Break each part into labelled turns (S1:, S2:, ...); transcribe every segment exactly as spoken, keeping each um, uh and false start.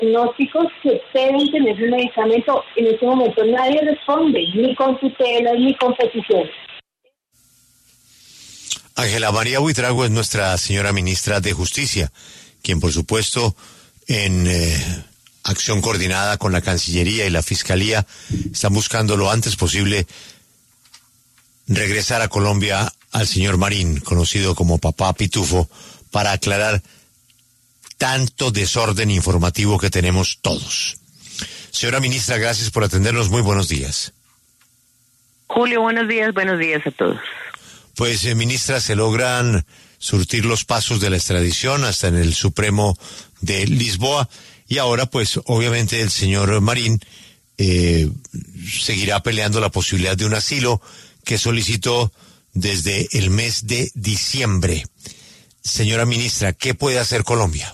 S1: diagnósticos que deben tener un medicamento. En este momento nadie responde, ni con tutelas, ni con peticiones.
S2: Ángela María Buitrago es nuestra señora ministra de Justicia, quien por supuesto en eh, acción coordinada con la Cancillería y la Fiscalía están buscando lo antes posible regresar a Colombia al señor Marín, conocido como Papá Pitufo, para aclarar tanto desorden informativo que tenemos todos. Señora ministra, gracias por atendernos. Muy buenos días.
S3: Julio, buenos días, buenos días a todos.
S2: Pues, eh, ministra, se logran surtir los pasos de la extradición hasta en el Supremo de Lisboa y ahora, pues, obviamente el señor Marín eh, seguirá peleando la posibilidad de un asilo que solicitó desde el mes de diciembre. Señora ministra, ¿qué puede hacer Colombia?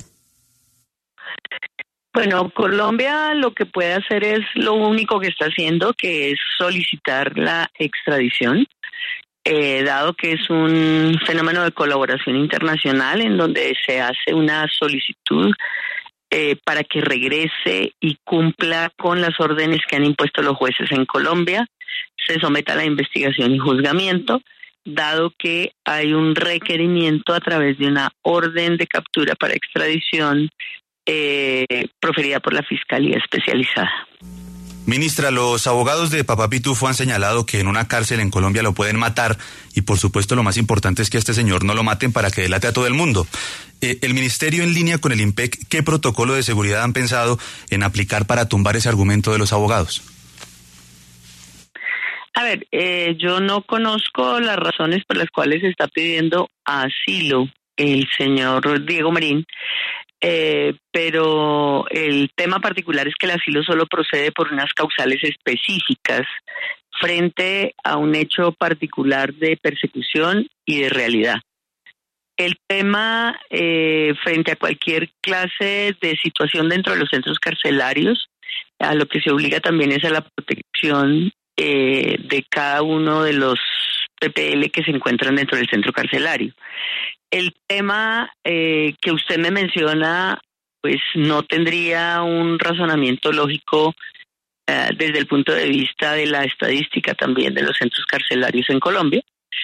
S3: Bueno, Colombia lo que puede hacer es lo único que está haciendo, que es solicitar la extradición. Eh, dado que es un fenómeno de colaboración internacional en donde se hace una solicitud eh, para que regrese y cumpla con las órdenes que han impuesto los jueces en Colombia, se someta a la investigación y juzgamiento, dado que hay un requerimiento a través de una orden de captura para extradición eh, proferida por la Fiscalía Especializada.
S4: Ministra, los abogados de Papá Pitufo han señalado que en una cárcel en Colombia lo pueden matar y por supuesto lo más importante es que a este señor no lo maten para que delate a todo el mundo. Eh, el Ministerio, en línea con el IMPEC, ¿qué protocolo de seguridad han pensado en aplicar para tumbar ese argumento de los abogados?
S3: A ver, eh, yo no conozco las razones por las cuales se está pidiendo asilo el señor Diego Marín. Eh, pero el tema particular es que el asilo solo procede por unas causales específicas frente a un hecho particular de persecución y de realidad. El tema eh, frente a cualquier clase de situación dentro de los centros carcelarios, a lo que se obliga también es a la protección eh, de cada uno de los P P L que se encuentran dentro del centro carcelario. El tema eh, que usted me menciona, pues no tendría un razonamiento lógico eh, desde el punto de vista de la estadística también de los centros carcelarios en Colombia.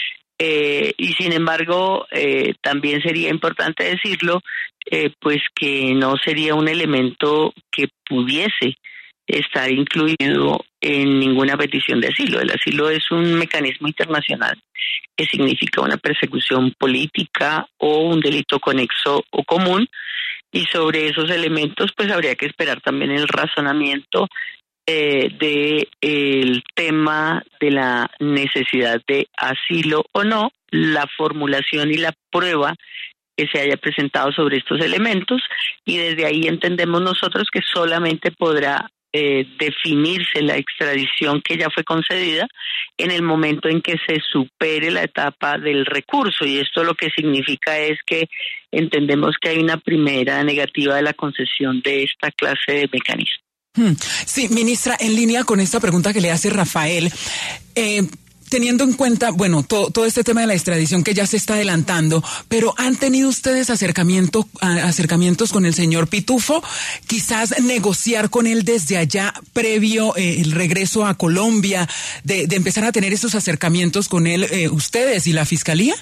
S3: Eh, y sin embargo, eh, también sería importante decirlo, eh, pues que no sería un elemento que pudiese estar incluido en ninguna petición de asilo. El asilo es un mecanismo internacional que significa una persecución política o un delito conexo o común, y sobre esos elementos pues habría que esperar también el razonamiento eh, de el tema de la necesidad de asilo o no, la formulación y la prueba que se haya presentado sobre estos elementos, y desde ahí entendemos nosotros que solamente podrá Eh, definirse la extradición que ya fue concedida en el momento en que se supere la etapa del recurso, y esto lo que significa es que entendemos que hay una primera negativa de la concesión de esta clase de mecanismo.
S5: Sí, ministra, en línea con esta pregunta que le hace Rafael, eh, teniendo en cuenta, bueno, todo, todo este tema de la extradición que ya se está adelantando, pero ¿han tenido ustedes acercamiento, acercamientos con el señor Pitufo? Quizás negociar con él desde allá, previo eh, el regreso a Colombia, de, de empezar a tener esos acercamientos con él, eh, ustedes y la Fiscalía.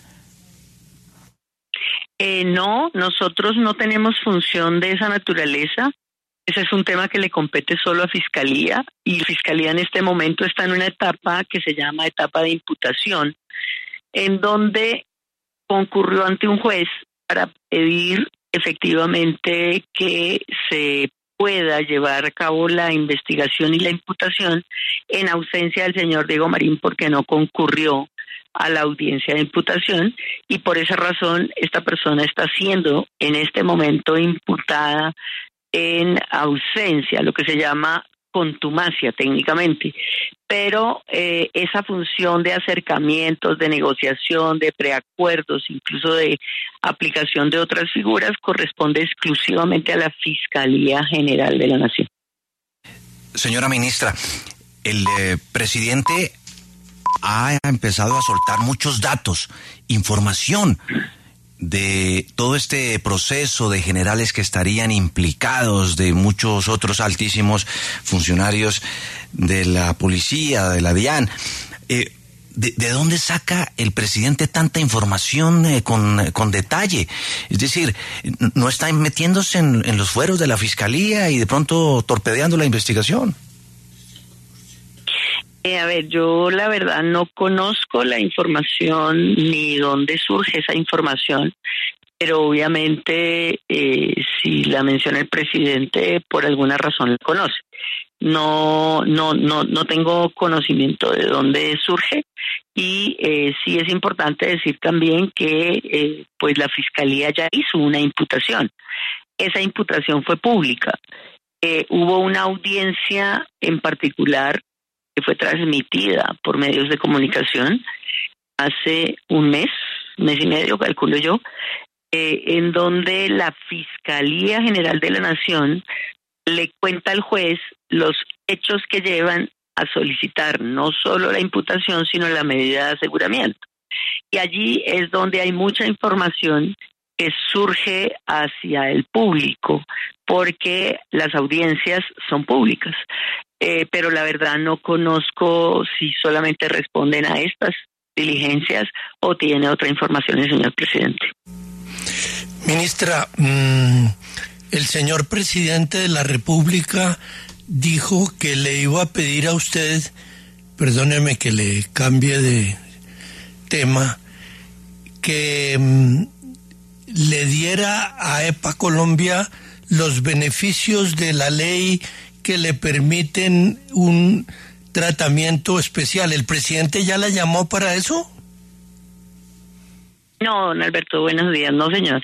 S3: Eh, no, nosotros no tenemos función de esa naturaleza. Ese es un tema que le compete solo a Fiscalía, y Fiscalía en este momento está en una etapa que se llama etapa de imputación, en donde concurrió ante un juez para pedir efectivamente que se pueda llevar a cabo la investigación y la imputación en ausencia del señor Diego Marín, porque no concurrió a la audiencia de imputación, y por esa razón esta persona está siendo en este momento imputada en ausencia, lo que se llama contumacia técnicamente, pero eh, esa función de acercamientos, de negociación, de preacuerdos, incluso de aplicación de otras figuras, corresponde exclusivamente a la Fiscalía General de la Nación.
S6: Señora ministra, el eh, presidente ha empezado a soltar muchos datos, información de todo este proceso de generales que estarían implicados, de muchos otros altísimos funcionarios de la policía, de la DIAN. Eh, ¿de, ¿De dónde saca el presidente tanta información eh, con, con detalle? Es decir, ¿no está metiéndose en, en los fueros de la fiscalía y de pronto torpedeando la investigación?
S3: Eh, a ver, yo la verdad no conozco la información ni dónde surge esa información, pero obviamente eh, si la menciona el presidente, por alguna razón la conoce. No, no, no, no tengo conocimiento de dónde surge y eh, sí es importante decir también que eh, pues la fiscalía ya hizo una imputación. Esa imputación fue pública. Eh, hubo una audiencia en particular que fue transmitida por medios de comunicación hace un mes, mes y medio, calculo yo, eh, en donde la Fiscalía General de la Nación le cuenta al juez los hechos que llevan a solicitar no solo la imputación, sino la medida de aseguramiento. Y allí es donde hay mucha información que surge hacia el público, porque las audiencias son públicas. Eh, pero la verdad no conozco si solamente responden a estas diligencias o tiene otra información el señor presidente.
S7: Ministra, mmm, el señor presidente de la República dijo que le iba a pedir a usted, perdóneme que le cambie de tema, que mmm, le diera a EPA Colombia los beneficios de la ley que le permiten un tratamiento especial. ¿El presidente ya la llamó para eso?
S3: No, don Alberto, buenos días. No, señor.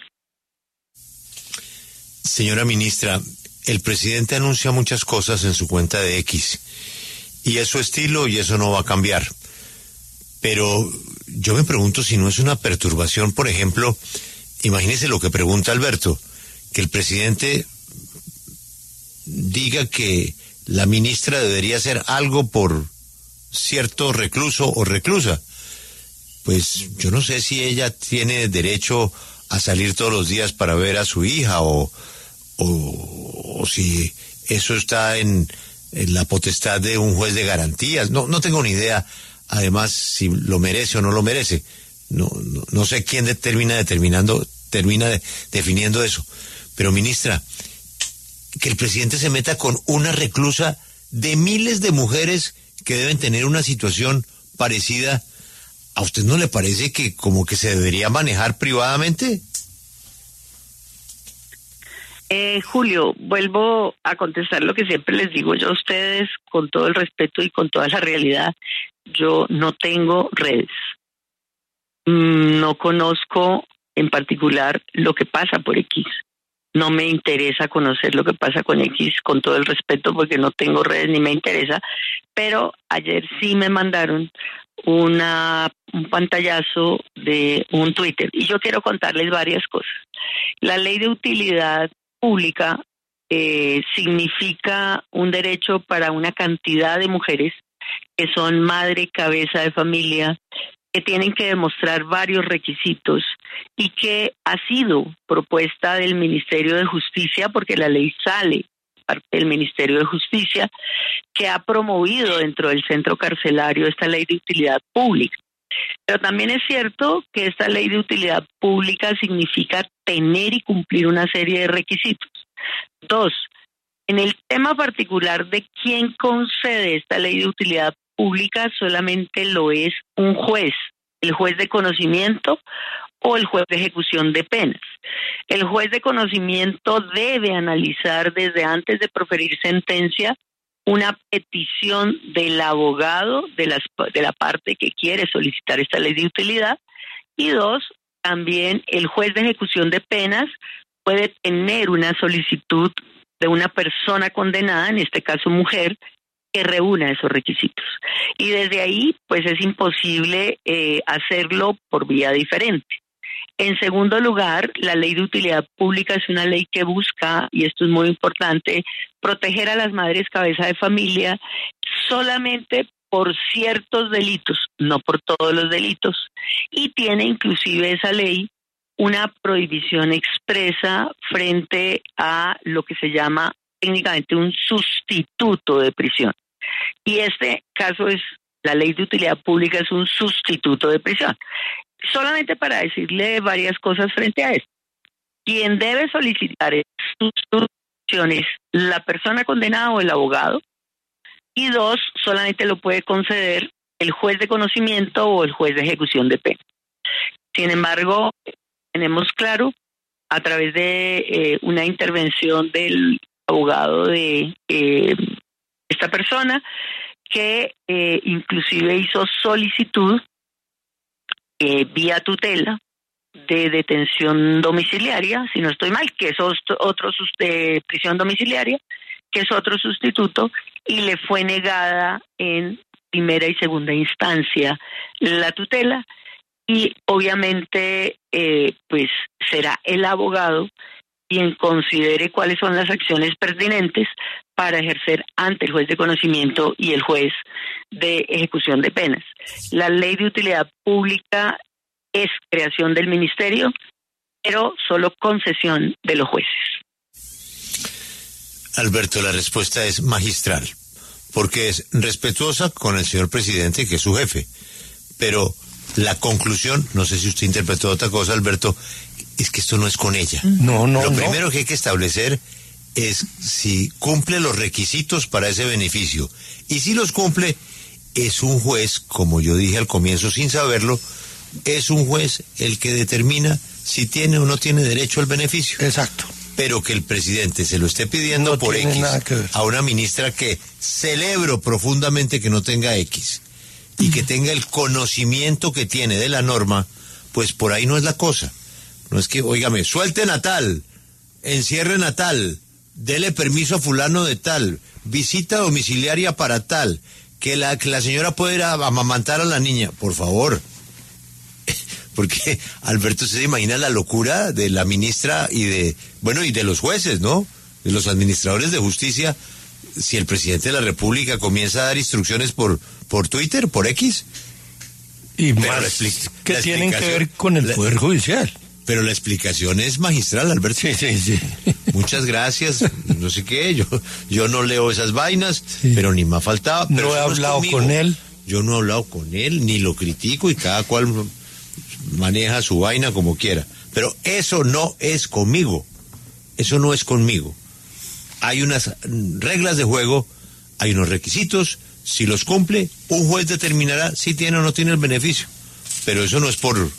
S2: Señora ministra, el presidente anuncia muchas cosas en su cuenta de X y es su estilo y eso no va a cambiar. Pero yo me pregunto si no es una perturbación, por ejemplo, imagínese lo que pregunta Alberto, que el presidente diga que la ministra debería hacer algo por cierto recluso o reclusa. Pues yo no sé si ella tiene derecho a salir todos los días para ver a su hija o, o, o si eso está en, en la potestad de un juez de garantías. No, no tengo ni idea, además, si lo merece o no lo merece. No, no, no sé quién termina determinando, termina de, definiendo eso. Pero ministra, que el presidente se meta con una reclusa de miles de mujeres que deben tener una situación parecida, ¿a usted no le parece que como que se debería manejar privadamente?
S3: Eh, Julio, vuelvo a contestar lo que siempre les digo yo a ustedes, con todo el respeto y con toda la realidad. Yo no tengo redes. No conozco en particular lo que pasa por X. No me interesa conocer lo que pasa con X, con todo el respeto, porque no tengo redes ni me interesa. Pero ayer sí me mandaron una un pantallazo de un Twitter y yo quiero contarles varias cosas. La ley de utilidad pública eh, significa un derecho para una cantidad de mujeres que son madre, cabeza de familia, que tienen que demostrar varios requisitos y que ha sido propuesta del Ministerio de Justicia, porque la ley sale parte del Ministerio de Justicia, que ha promovido dentro del centro carcelario esta ley de utilidad pública. Pero también es cierto que esta ley de utilidad pública significa tener y cumplir una serie de requisitos. Dos, en el tema particular de quién concede esta ley de utilidad pública, solamente lo es un juez, el juez de conocimiento o el juez de ejecución de penas. El juez de conocimiento debe analizar desde antes de proferir sentencia una petición del abogado de, las, de la parte que quiere solicitar esta ley de utilidad. Y dos, también el juez de ejecución de penas puede tener una solicitud de una persona condenada, en este caso mujer, que reúna esos requisitos. Y desde ahí, pues es imposible eh, hacerlo por vía diferente. En segundo lugar, la ley de utilidad pública es una ley que busca, y esto es muy importante, proteger a las madres cabeza de familia solamente por ciertos delitos, no por todos los delitos. Y tiene inclusive esa ley una prohibición expresa frente a lo que se llama técnicamente un sustituto de prisión. Y este caso es, la ley de utilidad pública es un sustituto de prisión. Solamente para decirle varias cosas frente a esto. Quien debe solicitar sustituciones, la persona condenada o el abogado. Y dos, solamente lo puede conceder el juez de conocimiento o el juez de ejecución de pena. Sin embargo, tenemos claro, a través de eh, una intervención del abogado de eh, esta persona, que eh, inclusive hizo solicitud eh, vía tutela de detención domiciliaria, si no estoy mal, que es otro, otro de prisión domiciliaria, que es otro sustituto, y le fue negada en primera y segunda instancia la tutela, y obviamente eh, pues será el abogado quien considere cuáles son las acciones pertinentes para ejercer ante el juez de conocimiento y el juez de ejecución de penas. La ley de utilidad pública es creación del ministerio, pero solo concesión de los jueces.
S2: Alberto, la respuesta es magistral, porque es respetuosa con el señor presidente, que es su jefe, pero la conclusión, no sé si usted interpretó otra cosa, Alberto, es que esto no es con ella.
S7: No, no,
S2: Lo
S7: no.
S2: primero que hay que establecer es si cumple los requisitos para ese beneficio. Y si los cumple, es un juez, como yo dije al comienzo sin saberlo, es un juez el que determina si tiene o no tiene derecho al beneficio.
S7: Exacto.
S2: Pero que el presidente se lo esté pidiendo
S7: No
S2: por
S7: tiene
S2: X
S7: nada que ver.
S2: a una ministra que celebro profundamente que no tenga X y que tenga el conocimiento que tiene de la norma, pues por ahí no es la cosa. No es que, óigame, suelten a tal, encierren a tal, dele permiso a fulano de tal, visita domiciliaria para tal, que la, que la señora puede ir a amamantar a la niña, por favor. Porque, Alberto, ¿usted se imagina la locura de la ministra y de, bueno, y de los jueces, ¿no? De los administradores de justicia, si el presidente de la República comienza a dar instrucciones por, por Twitter, por X?
S7: Y
S2: Pero
S7: más
S2: la expli-
S7: que
S2: la
S7: tienen que
S2: explicación-
S7: ver con el
S2: la-
S7: Poder Judicial.
S2: Pero la explicación es magistral, Alberto.
S7: Sí, sí, sí.
S2: Muchas gracias, no sé qué, yo, yo no leo esas vainas,
S7: Sí.
S2: pero ni me ha faltado. Pero
S7: No he
S2: eso es
S7: hablado
S2: conmigo.
S7: con él.
S2: Yo no he hablado con él, ni lo critico, y cada cual maneja su vaina como quiera. Pero eso no es conmigo, eso no es conmigo. Hay unas reglas de juego, hay unos requisitos, si los cumple, un juez determinará si tiene o no tiene el beneficio. Pero eso no es por,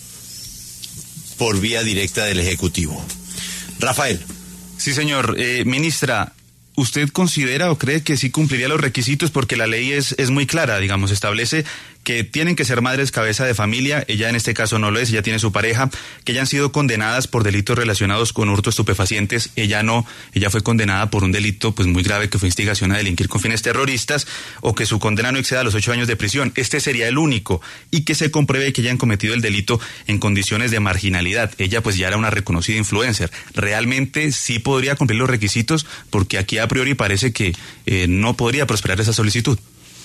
S2: por vía directa del Ejecutivo. Rafael.
S4: Sí, señor. Eh, ministra, ¿usted considera o cree que sí cumpliría los requisitos? Porque la ley es, es muy clara, digamos, establece que tienen que ser madres cabeza de familia, ella en este caso no lo es, ella tiene su pareja, que hayan sido condenadas por delitos relacionados con hurto de estupefacientes, ella no, ella fue condenada por un delito pues muy grave que fue instigación a delinquir con fines terroristas, o que su condena no exceda los ocho años de prisión, este sería el único, y que se compruebe que hayan cometido el delito en condiciones de marginalidad, ella pues ya era una reconocida influencer, realmente sí podría cumplir los requisitos, porque aquí a priori parece que eh, no podría prosperar esa solicitud.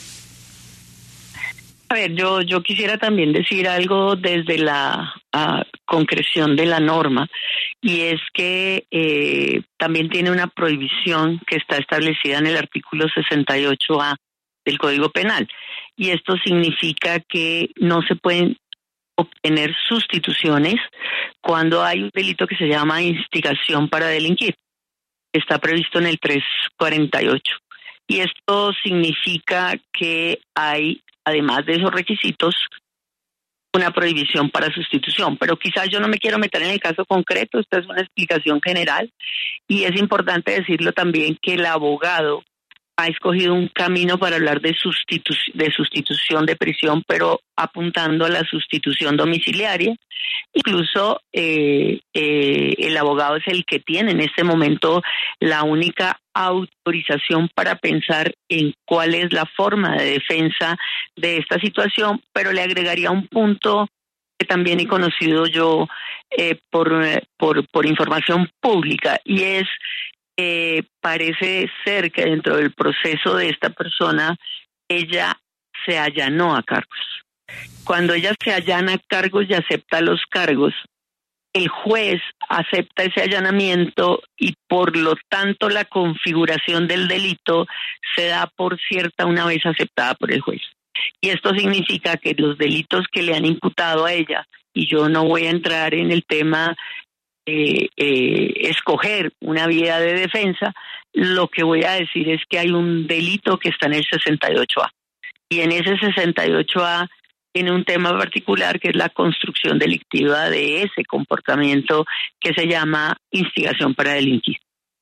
S3: A ver, yo, yo quisiera también decir algo desde la uh, concreción de la norma, y es que eh, también tiene una prohibición que está establecida en el artículo sesenta y ocho A del Código Penal, y esto significa que no se pueden obtener sustituciones cuando hay un delito que se llama instigación para delinquir. Está previsto en el trescientos cuarenta y ocho, y esto significa que hay, además de esos requisitos, una prohibición para sustitución. Pero quizás yo no me quiero meter en el caso concreto, esta es una explicación general, y es importante decirlo también que el abogado ha escogido un camino para hablar de, sustitu de sustitución de prisión, pero apuntando a la sustitución domiciliaria. Incluso eh, eh, el abogado es el que tiene en este momento la única autorización para pensar en cuál es la forma de defensa de esta situación, pero le agregaría un punto que también he conocido yo eh, por, por, por información pública, y es Eh, parece ser que dentro del proceso de esta persona, ella se allanó a cargos. Cuando ella se allana a cargos y acepta los cargos, el juez acepta ese allanamiento y por lo tanto la configuración del delito se da por cierta una vez aceptada por el juez. Y esto significa que los delitos que le han imputado a ella, y yo no voy a entrar en el tema eh, eh, escoger una vía de defensa, lo que voy a decir es que hay un delito que está en el sesenta y ocho A. Y en ese sesenta y ocho A tiene un tema particular que es la construcción delictiva de ese comportamiento que se llama instigación para delinquir.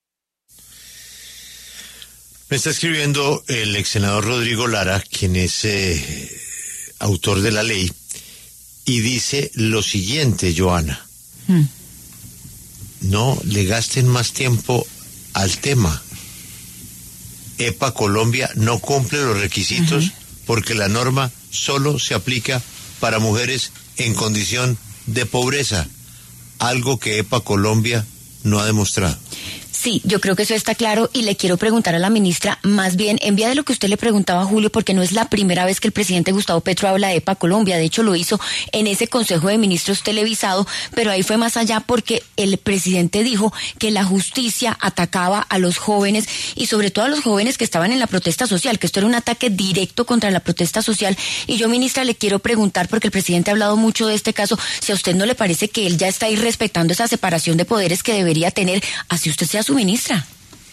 S2: Me está escribiendo el ex senador Rodrigo Lara, quien es eh, autor de la ley, y dice lo siguiente, Joana. Hmm. No le gasten más tiempo al tema. EPA Colombia no cumple los requisitos uh-huh. porque la norma solo se aplica para mujeres en condición de pobreza, algo que EPA Colombia no ha demostrado.
S8: Sí, yo creo que eso está claro y le quiero preguntar a la ministra, más bien en vía de lo que usted le preguntaba a Julio, porque no es la primera vez que el presidente Gustavo Petro habla de EPA Colombia, de hecho lo hizo en ese Consejo de Ministros televisado, pero ahí fue más allá porque el presidente dijo que la justicia atacaba a los jóvenes y sobre todo a los jóvenes que estaban en la protesta social, que esto era un ataque directo contra la protesta social. Y yo, ministra, le quiero preguntar, porque el presidente ha hablado mucho de este caso, si a usted no le parece que él ya está ahí respetando esa separación de poderes que debería tener, así usted sea su ministra.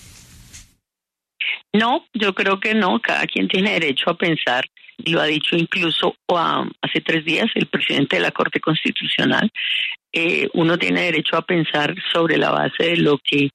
S3: No, yo creo que no, cada quien tiene derecho a pensar, y lo ha dicho incluso um, hace tres días el presidente de la Corte Constitucional, eh, uno tiene derecho a pensar sobre la base de lo que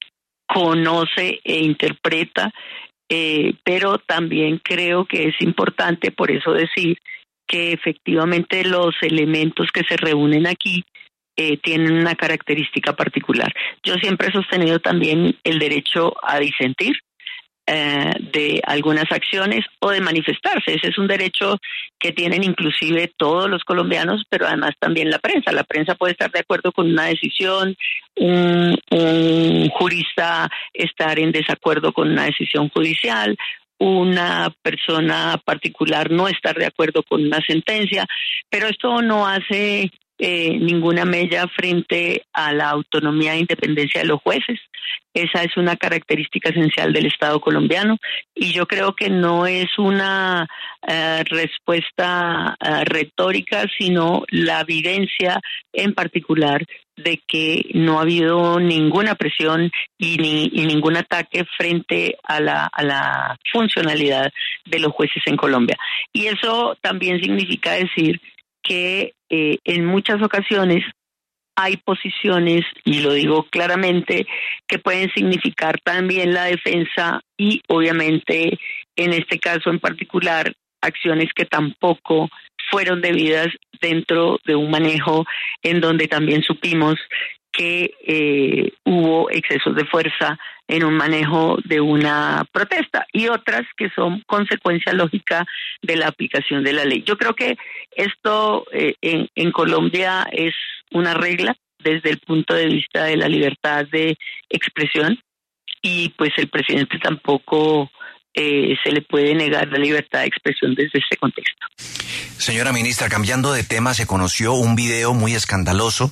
S3: conoce e interpreta, eh, pero también creo que es importante por eso decir que efectivamente los elementos que se reúnen aquí Eh, tienen una característica particular. Yo siempre he sostenido también el derecho a disentir eh, de algunas acciones o de manifestarse. Ese es un derecho que tienen inclusive todos los colombianos, pero además también la prensa. La prensa puede estar de acuerdo con una decisión, un, un jurista estar en desacuerdo con una decisión judicial, una persona particular no estar de acuerdo con una sentencia, pero esto no hace Eh, ninguna mella frente a la autonomía e independencia de los jueces. Esa es una característica esencial del Estado colombiano y yo creo que no es una uh, respuesta uh, retórica, sino la evidencia en particular de que no ha habido ninguna presión y, ni, y ningún ataque frente a la, a la funcionalidad de los jueces en Colombia. Y eso también significa decir que eh, en muchas ocasiones hay posiciones, y lo digo claramente, que pueden significar también la defensa y obviamente en este caso en particular acciones que tampoco fueron debidas dentro de un manejo en donde también supimos que eh, hubo excesos de fuerza en un manejo de una protesta y otras que son consecuencia lógica de la aplicación de la ley. Yo creo que esto eh, en, en Colombia es una regla desde el punto de vista de la libertad de expresión y pues el presidente tampoco eh, se le puede negar la libertad de expresión desde este contexto.
S6: Señora ministra, cambiando de tema, se conoció un video muy escandaloso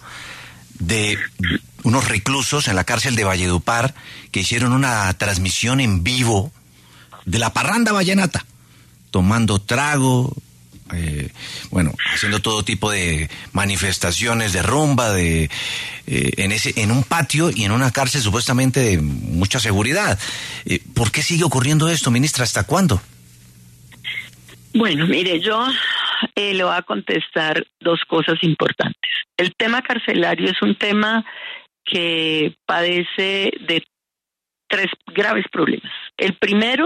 S6: de unos reclusos en la cárcel de Valledupar que hicieron una transmisión en vivo de la parranda vallenata, tomando trago, eh, bueno, haciendo todo tipo de manifestaciones de rumba, de eh, en ese en un patio y en una cárcel supuestamente de mucha seguridad. Eh, ¿Por qué sigue ocurriendo esto, ministra? ¿Hasta cuándo?
S3: Bueno, mire, yo eh, le voy a contestar dos cosas importantes. El tema carcelario es un tema que padece de tres graves problemas. El primero,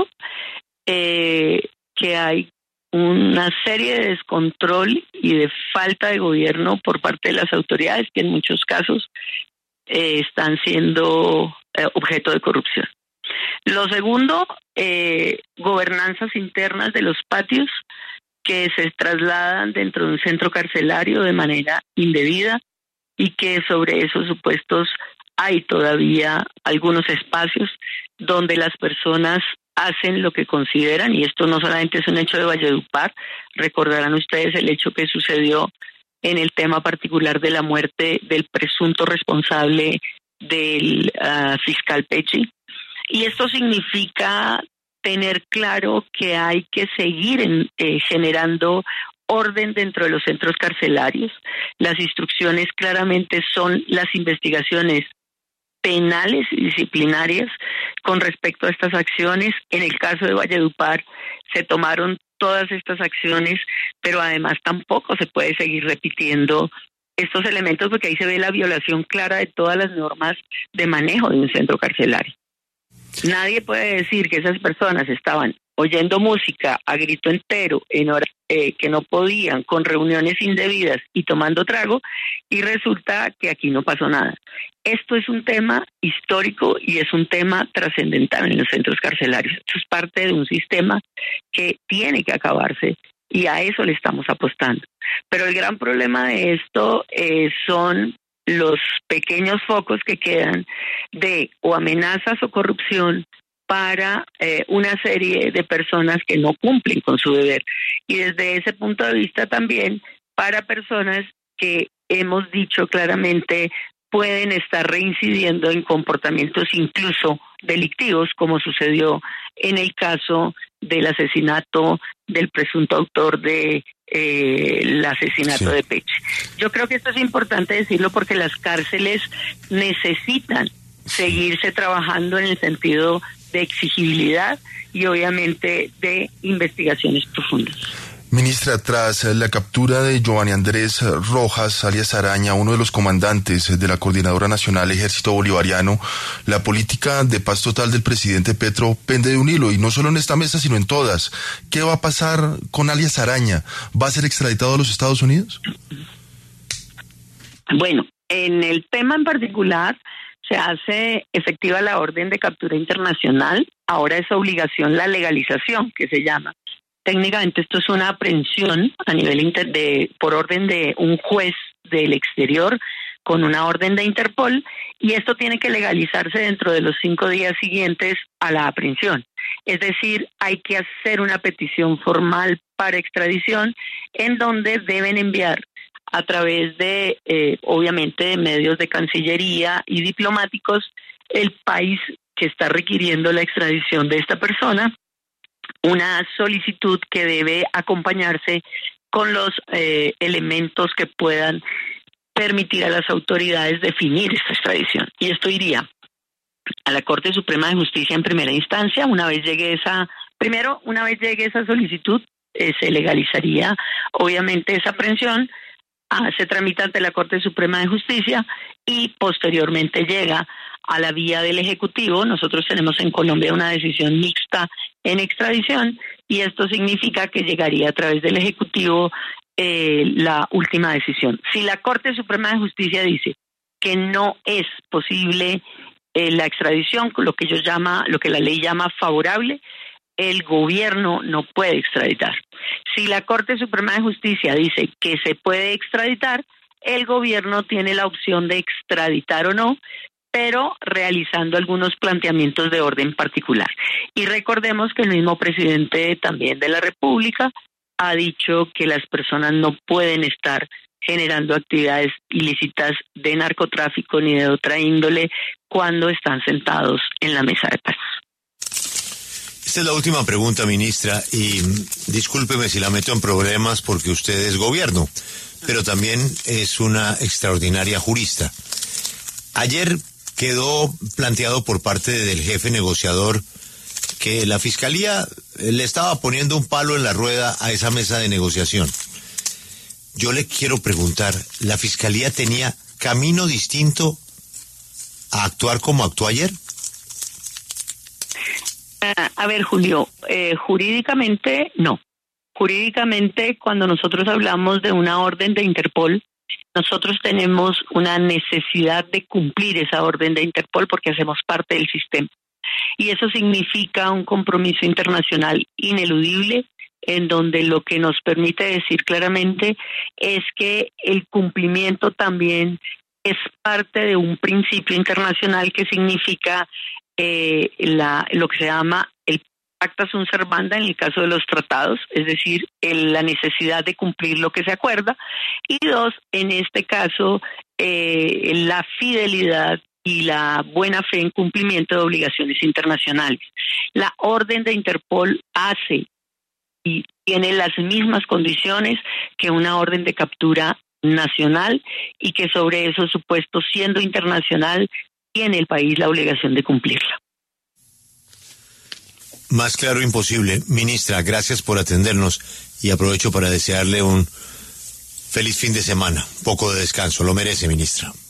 S3: eh, que hay una serie de descontrol y de falta de gobierno por parte de las autoridades que en muchos casos eh, están siendo eh, objeto de corrupción. Lo segundo, eh, gobernanzas internas de los patios que se trasladan dentro de un centro carcelario de manera indebida y que sobre esos supuestos hay todavía algunos espacios donde las personas hacen lo que consideran, y esto no solamente es un hecho de Valledupar, recordarán ustedes el hecho que sucedió en el tema particular de la muerte del presunto responsable del uh, fiscal Pecci. Y esto significa tener claro que hay que seguir en, eh, generando orden dentro de los centros carcelarios. Las instrucciones claramente son las investigaciones penales y disciplinarias con respecto a estas acciones. En el caso de Valledupar se tomaron todas estas acciones, pero además tampoco se puede seguir repitiendo estos elementos porque ahí se ve la violación clara de todas las normas de manejo de un centro carcelario. Nadie puede decir que esas personas estaban oyendo música a grito entero en horas eh, que no podían, con reuniones indebidas y tomando trago, y resulta que aquí no pasó nada. Esto es un tema histórico y es un tema trascendental en los centros carcelarios. Esto es parte de un sistema que tiene que acabarse y a eso le estamos apostando. Pero el gran problema de esto eh, son los pequeños focos que quedan de o amenazas o corrupción para eh, una serie de personas que no cumplen con su deber. Y desde ese punto de vista también para personas que hemos dicho claramente pueden estar reincidiendo en comportamientos incluso delictivos, como sucedió en el caso del asesinato del presunto autor de eh, el asesinato sí. de Pecci. Yo creo que esto es importante decirlo porque las cárceles necesitan seguirse trabajando en el sentido de exigibilidad y obviamente de investigaciones profundas.
S9: Ministra, tras la captura de Giovanni Andrés Rojas, alias Araña, uno de los comandantes de la Coordinadora Nacional Ejército Bolivariano, la política de paz total del presidente Petro pende de un hilo, y no solo en esta mesa, sino en todas. ¿Qué va a pasar con alias Araña? ¿Va a ser extraditado a los Estados Unidos?
S3: Bueno, en el tema en particular se hace efectiva la orden de captura internacional. Ahora es obligación la legalización, que se llama. Técnicamente esto es una aprehensión a nivel inter de por orden de un juez del exterior con una orden de Interpol, y esto tiene que legalizarse dentro de los cinco días siguientes a la aprehensión. Es decir, hay que hacer una petición formal para extradición en donde deben enviar a través de, eh, obviamente, de medios de Cancillería y diplomáticos, el país que está requiriendo la extradición de esta persona, una solicitud que debe acompañarse con los eh, elementos que puedan permitir a las autoridades definir esta extradición. Y esto iría a la Corte Suprema de Justicia en primera instancia. Una vez llegue esa, primero, una vez llegue esa solicitud, eh, se legalizaría obviamente esa aprehensión, ah, se tramita ante la Corte Suprema de Justicia y posteriormente llega a la vía del Ejecutivo. Nosotros tenemos en Colombia una decisión mixta en extradición y esto significa que llegaría a través del Ejecutivo eh, la última decisión. Si la Corte Suprema de Justicia dice que no es posible eh, la extradición, lo que yo llama, lo que la ley llama favorable, el gobierno no puede extraditar. Si la Corte Suprema de Justicia dice que se puede extraditar, el gobierno tiene la opción de extraditar o no, pero realizando algunos planteamientos de orden particular. Y recordemos que el mismo presidente también de la República ha dicho que las personas no pueden estar generando actividades ilícitas de narcotráfico ni de otra índole cuando están sentados en la mesa de paz.
S2: Esta es la última pregunta, ministra, y discúlpeme si la meto en problemas porque usted es gobierno, pero también es una extraordinaria jurista. Ayer quedó planteado por parte del jefe negociador que la Fiscalía le estaba poniendo un palo en la rueda a esa mesa de negociación. Yo le quiero preguntar, ¿la Fiscalía tenía camino distinto a actuar como actuó ayer?
S3: Uh, a ver, Julio, eh, jurídicamente no. Jurídicamente, cuando nosotros hablamos de una orden de Interpol, nosotros tenemos una necesidad de cumplir esa orden de Interpol porque hacemos parte del sistema. Y eso significa un compromiso internacional ineludible, en donde lo que nos permite decir claramente es que el cumplimiento también es parte de un principio internacional que significa eh, la, lo que se llama el pacta sunt servanda en el caso de los tratados, es decir, el, la necesidad de cumplir lo que se acuerda, y dos, en este caso, eh, la fidelidad y la buena fe en cumplimiento de obligaciones internacionales. La orden de Interpol hace y tiene las mismas condiciones que una orden de captura nacional y que sobre esos supuestos, siendo internacional, tiene el país la obligación de cumplirla.
S2: Más claro imposible. Ministra, gracias por atendernos y aprovecho para desearle un feliz fin de semana, poco de descanso, lo merece, ministra.